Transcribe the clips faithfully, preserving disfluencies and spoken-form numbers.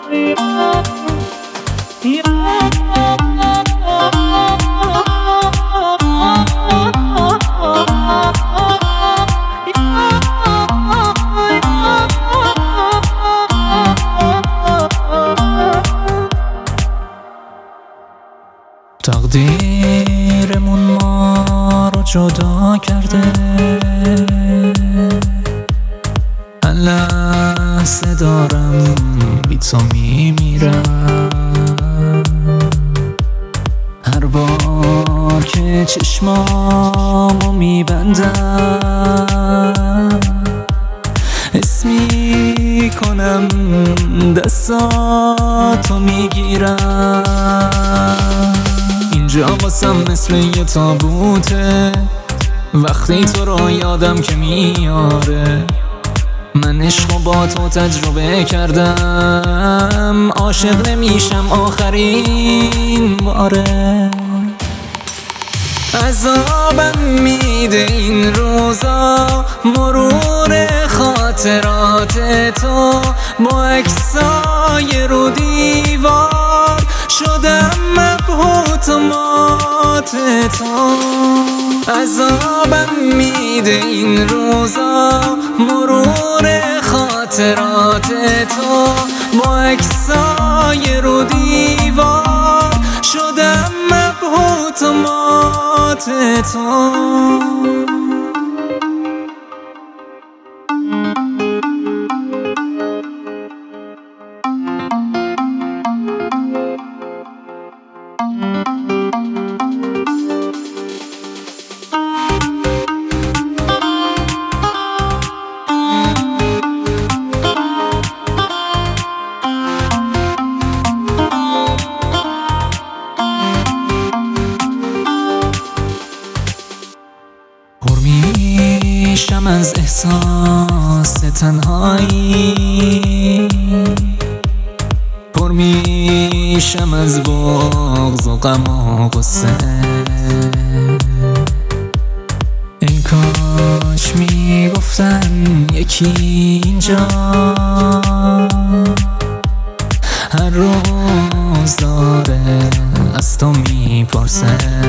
تقدیرمون ما رو جدا کرده، هر لحظه دارم بی تو میمیرم. هر بار که چشمامو میبندم حس میکنم دستاتو میگیرم. اینجا واسم مثل یه تابوته، وقتی تو رو یادم که میاره. من عشق و با تو تجربه کردم، عاشق نمیشم آخرین باره. عذابم میده این روزا مرور خاطرات تو، با عکسای رو دیوار شدم مبهوت و مات تو. عذابم میده این روزا مرور خاطرات تو، با عکسای رو دیوار شدم مبهوت و مات تو. پر میشم از احساس تنهایی، پر میشم از بغض و غم و غصه. ای کاش میگفتن یکی اینجا هر روز داره از تو میپرسه،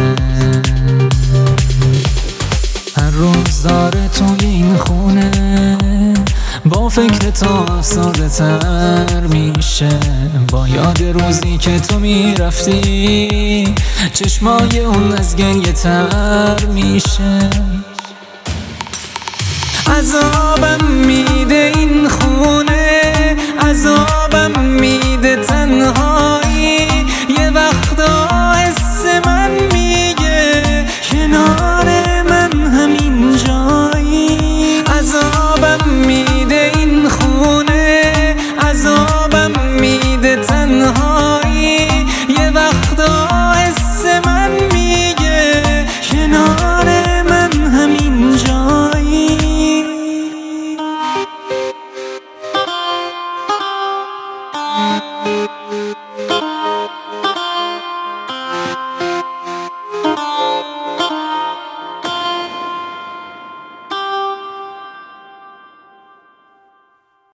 هر روز داره توی این خونه با فکر تو افسرده تر میشه. با یاد روزی که تو میرفتی چشمای اون از گریه تر میشه. عذابم میده این خونه، عذابم میده تنهایی. یه وقتا حس من میگه کنار من همین جایی. عذابم میده این خونه، عذابم میده تنهایی. یه وقتا حس من میگه کنار من همین جایی.